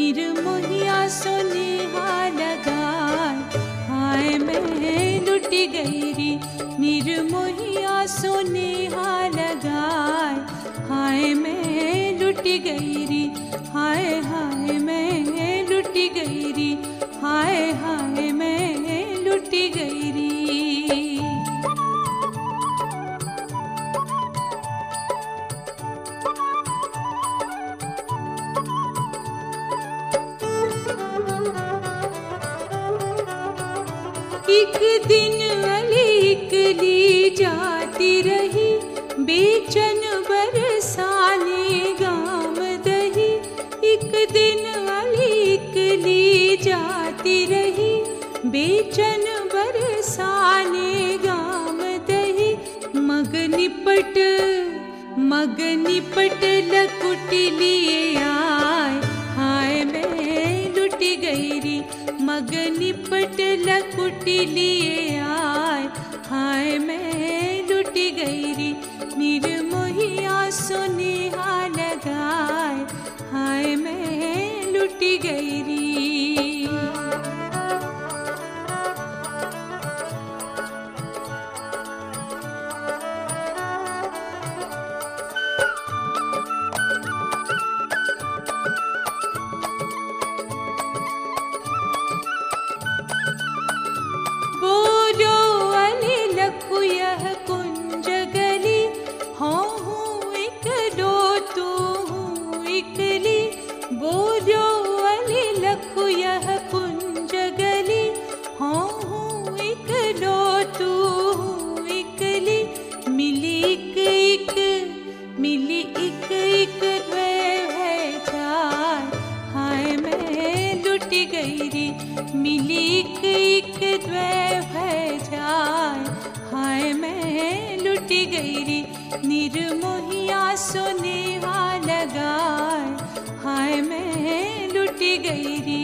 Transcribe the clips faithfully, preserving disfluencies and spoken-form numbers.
निर्मोहिया सोनेहा लगाए, हाय मैं लुटी गई री। निर्मोहिया सोनेहा लगाए, हाय मैं लुटी गई री। हाय हाय मैं लुटी गई री, हाय हाय मैं लुटी गई री। एक दिन अली इकली जाती रही, बेचन बरसाने गाम दही। एक दिन अली इकली जाती रही, बेचन बरसाने गाम दही। मग निपट मग निपट लकुट लिए आए, हाय मैं लुटी गई री। मग निपट लकुट लिए आए, हाय मैं लुटी गई री। निर्मोहिया सोनेहा लगाए, हाय मैं लुटी गई री। बोलो अली लखु यह कुंज गली, हाँ हूँ इकलो तू हूँ इकली। बोलो अली लखु यह कुंज गली, हाँ हूँ इकलो तू हूँ इकली। मिली इक इक मिली इक इक है चार, हाय मैं लुटी गई री। मिली इक इक है चार, हाय मैं लुटी गई री। निर्मोहिया सोनेहा लगाए, हाय मैं लुटी गई री।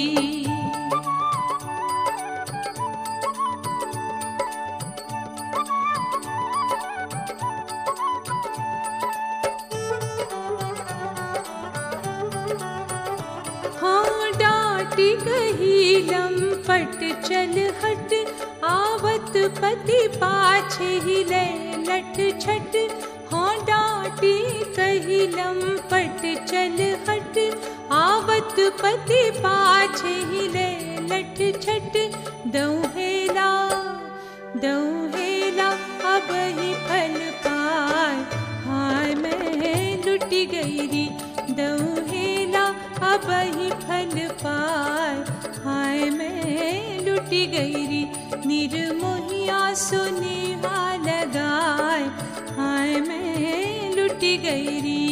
हाँ डांटी कही लंपट चल हट, आवत पति पाछे हिले लट छट। हाँ डांटी कही लंपट चल हट, आवत पति पाछे हिले लट छट। दौहेला दौहेला अब ही फल पाए, हाय मैं लुटी गई री। दौहेला अब ही फल पाए, हाय मैं लुटी गई री। निर्मोहिया सोनेहा लगाए, हाय मैं लुटी गई री।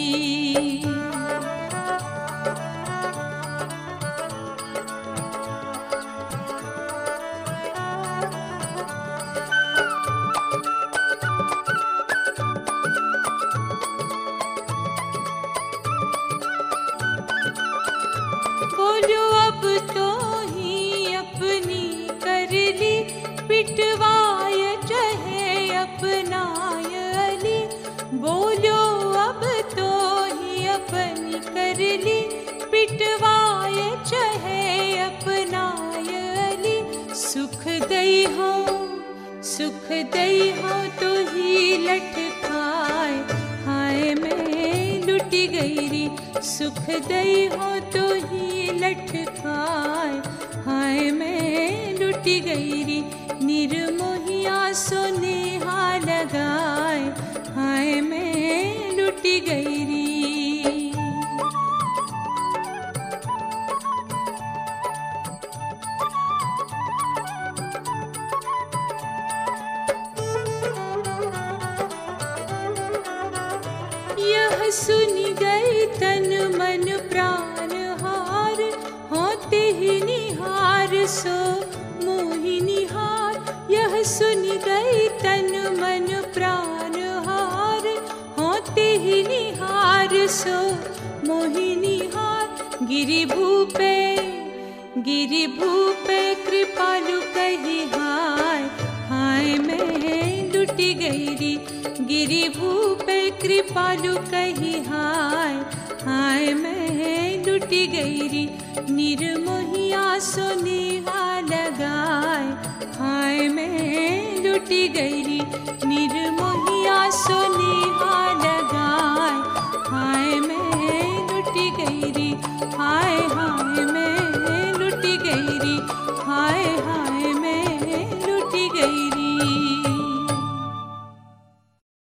बोलो अब तो ही अपनी कर ली, पिटवाय चाहे अपनाय अली। बोलो अब तो ही अपनी कर ली, पिटवाय चाहे अपनाय अली। सुख दई हो सुख दई हो तो ही लठ खाए, हाय मैं लुटी गई री। सुख दई हो तो ही लठ खाए, हाय मैं लुटी गई री। निर्मोहिया सोनेहा लगाए, हाय मैं लुटी गई री। यह सुन गई तन मन प्राण हार, होते ही निहार सो मोहि निहार। यह सुन गई तन मन प्राण हार, होते ही निहार सो मोहि निहार। गिरि भूपे गिरि भूपे कृपालु कही हाय, हाय मैं लुटी गई री। गिरि भूपे कृपालु कही हाय, हाय मैं लुटी लुटी गईरी निर्मोहिया सोनेहा लगाए हाय मैं लुटी गईरी निर्मोहिया सोनेहा लगाए हाय मैं लुटी गईरी हाय हाय